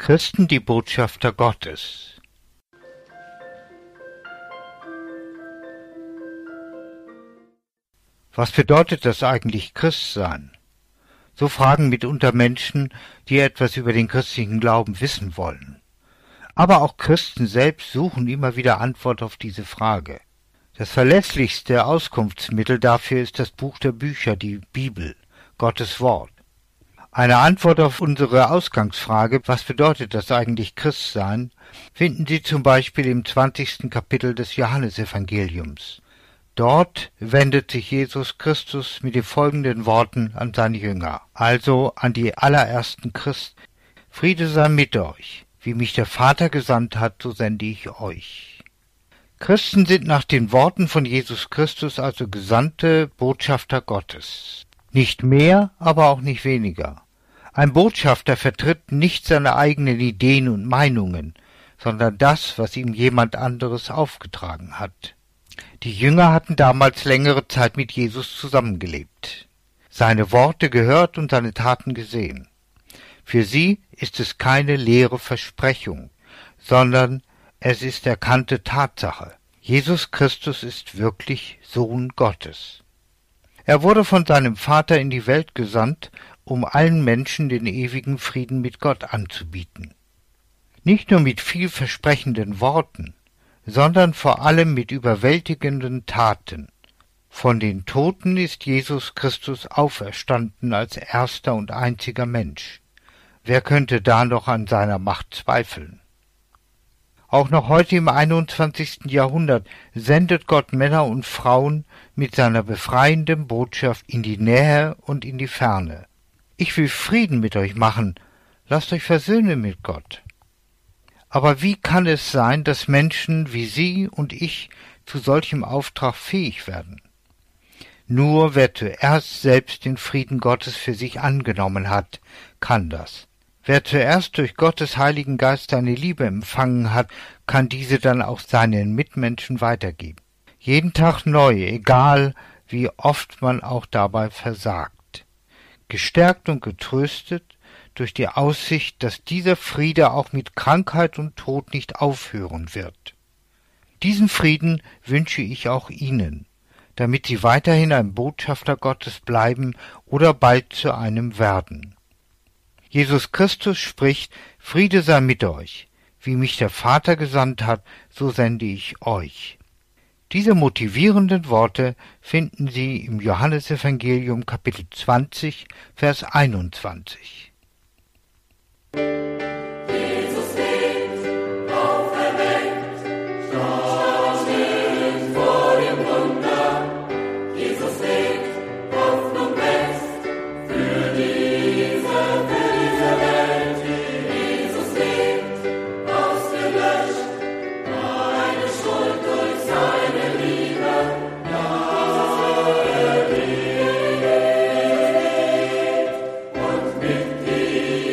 Christen, die Botschafter Gottes. Was bedeutet das eigentlich Christsein? So fragen mitunter Menschen, die etwas über den christlichen Glauben wissen wollen. Aber auch Christen selbst suchen immer wieder Antwort auf diese Frage. Das verlässlichste Auskunftsmittel dafür ist das Buch der Bücher, die Bibel, Gottes Wort. Eine Antwort auf unsere Ausgangsfrage, was bedeutet das eigentlich Christsein, finden Sie zum Beispiel im 20. Kapitel des Johannesevangeliums. Dort wendet sich Jesus Christus mit den folgenden Worten an seine Jünger, also an die allerersten Christen. Friede sei mit euch, wie mich der Vater gesandt hat, so sende ich euch. Christen sind nach den Worten von Jesus Christus also gesandte Botschafter Gottes. Nicht mehr, aber auch nicht weniger. Ein Botschafter vertritt nicht seine eigenen Ideen und Meinungen, sondern das, was ihm jemand anderes aufgetragen hat. Die Jünger hatten damals längere Zeit mit Jesus zusammengelebt, seine Worte gehört und seine Taten gesehen. Für sie ist es keine leere Versprechung, sondern es ist erkannte Tatsache. Jesus Christus ist wirklich Sohn Gottes. Er wurde von seinem Vater in die Welt gesandt, um allen Menschen den ewigen Frieden mit Gott anzubieten. Nicht nur mit vielversprechenden Worten, sondern vor allem mit überwältigenden Taten. Von den Toten ist Jesus Christus auferstanden als erster und einziger Mensch. Wer könnte da noch an seiner Macht zweifeln? Auch noch heute im 21. Jahrhundert sendet Gott Männer und Frauen mit seiner befreienden Botschaft in die Nähe und in die Ferne. Ich will Frieden mit euch machen, lasst euch versöhnen mit Gott. Aber wie kann es sein, dass Menschen wie Sie und ich zu solchem Auftrag fähig werden? Nur wer zuerst selbst den Frieden Gottes für sich angenommen hat, kann das. Wer zuerst durch Gottes Heiligen Geist seine Liebe empfangen hat, kann diese dann auch seinen Mitmenschen weitergeben. Jeden Tag neu, egal wie oft man auch dabei versagt. Gestärkt und getröstet durch die Aussicht, dass dieser Friede auch mit Krankheit und Tod nicht aufhören wird. Diesen Frieden wünsche ich auch Ihnen, damit Sie weiterhin ein Botschafter Gottes bleiben oder bald zu einem werden. Jesus Christus spricht, Friede sei mit euch, wie mich der Vater gesandt hat, so sende ich euch. Diese motivierenden Worte finden Sie im Johannesevangelium Kapitel 20, Vers 21.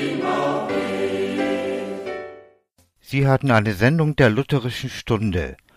Sie hatten eine Sendung der Lutherischen Stunde.